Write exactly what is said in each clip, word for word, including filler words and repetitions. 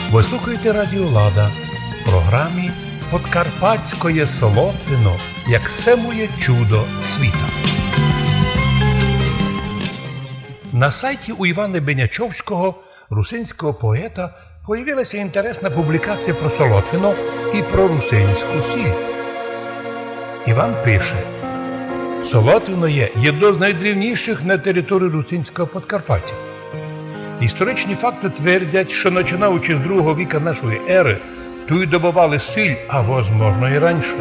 Ви слухаєте Радіо Лада в програмі «Подкарпатське Солотвино, як се моє чудо світа». На сайті у Івана Бенячовського, русинського поета, появилася інтересна публікація про Солотвино і про русинську сіль. Іван пише: Солотвино є одно з найдрівніших на території русинського Подкарпаття. Історичні факти твердять, що починаючи з другого віка нашої ери, тут добували сіль, а, можливо, і раніше.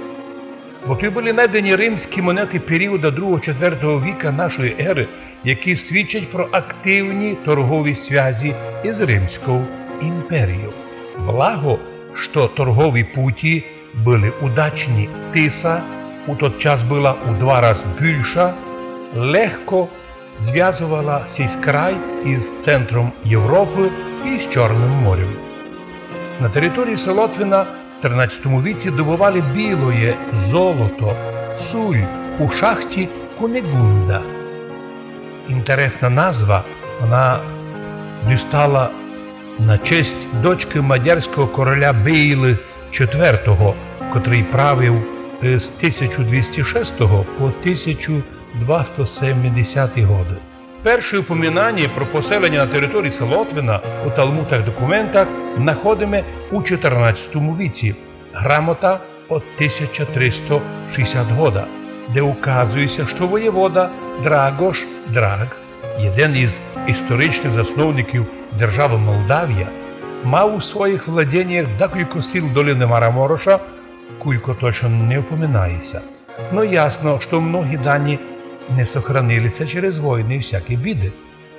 Бо тут були знайдені римські монети періоду другого-четвертого віка нашої ери, які свідчать про активні торгові зв'язки із Римською імперією. Благо, що торгові путі були удачні. Тиса у той час була у два рази більша, легко зв'язувала цей край із центром Європи і з Чорним морем. На території Солотвина в тринадцятому віці добували білоє золото, суль у шахті Кунегунда. Інтересна назва, вона дістала на честь дочки мадярського короля Бейли четвертого, котрий правив з тисяча двісті шостого по тисяча двісті сімдесятий роки. Перше упоминання про поселення на території Солотвина у талмудах-документах знаходимо у чотирнадцятому віці, грамота від тисяча триста шістдесятого року, де указується, що воєвода Драгош Драг, один із історичних засновників держави Молдавія, мав у своїх владіннях декілька сіл долини Марамороша, кілько точно не упоминається. Но ясно, що многі дані не сохранилися через війни і всякі біди.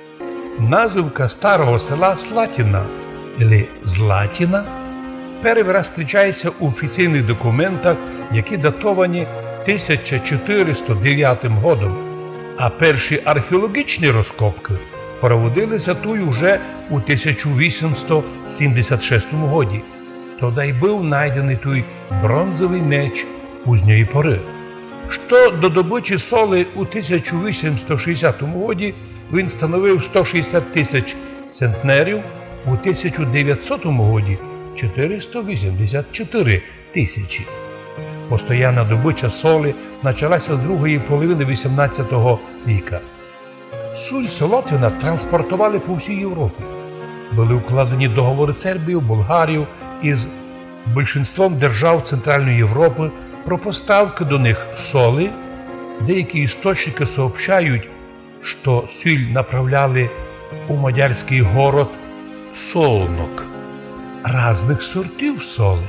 Називка старого села Слатіна, або Златіна, перший раз зустрічається у офіційних документах, які датовані тисяча чотириста дев'ятим роком, а перші археологічні розкопки проводилися тут уже у тисяча вісімсот сімдесят шостому році. Тоді й був знайдений тут бронзовий меч пізньої пори. Що до добичі соли у тисяча вісімсот шістдесятому році він становив сто шістдесят тисяч центнерів, у тисяча дев'ятсотому році чотириста вісімдесят чотири тисячі. Постоянна добича соли почалася з другої половини вісімнадцятого віка. Суль Солотвина транспортували по всій Європі. Були укладені договори з Сербією, Болгарією із більшинством держав Центральної Європи про поставки до них соли. Деякі істочники сообщають, що сіль направляли у мадярський город Солнок, різних сортів соли.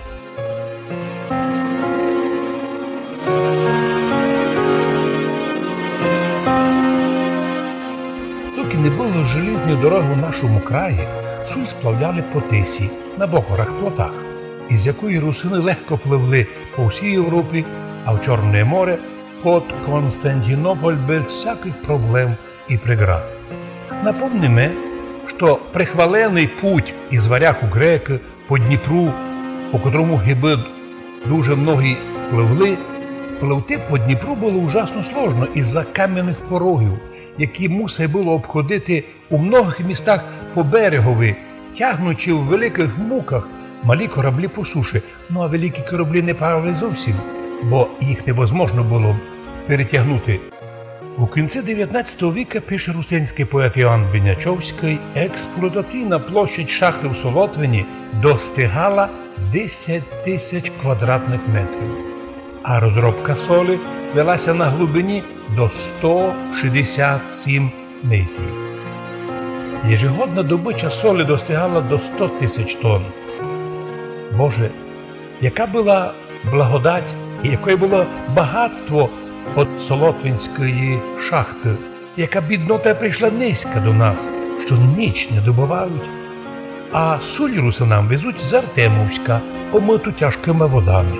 Доки не було желізної дороги у нашому краї, суль сплавляли по Тисі на бокорах-плотах, із якої русини легко пливли по всій Європі, а в Чорне море під Константинополь без всяких проблем і преград. Напомнимо, що прихвалений путь із варяг у греки по Дніпру, по котрому гиби дуже многі пливли, пливти по Дніпру було ужасно сложно із-за кам'яних порогів, які мусить було обходити у многих містах по берегові, тягнучи в великих муках малі кораблі по суші. Ну а великі кораблі не плавали зовсім, бо їх невозможно було перетягнути. У кінці дев'ятнадцятого віка, пише русинський поет Іван Бенячовський, експлуатаційна площадь шахти в Солотвині достигала десять тисяч квадратних метрів, а розробка солі велася на глибині до сто шістдесят сім метрів. Ежегодна добича солі достигала до сто тисяч тонн. Боже, яка була благодать і яке було багатство від Солотвинської шахти, яка біднота прийшла низько до нас, що ніч не добувають. А суль русинам везуть з Артемовська, омиту тяжкими водами.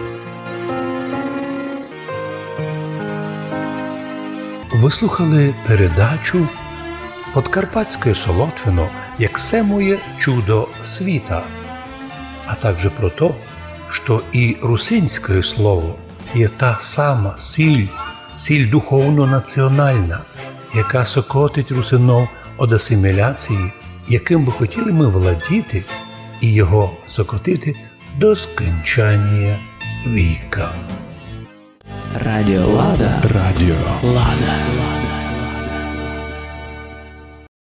Ви слухали передачу «Подкарпатське Солотвино, як се моє чудо світа», а також про те, що і русинське слово є та сама сіль, сіль духовно-національна, яка сокотить русинов від асиміляції, яким би хотіли ми владіти, і його сокотити до скінчання віка. Радіо Лада. Радіо Лада.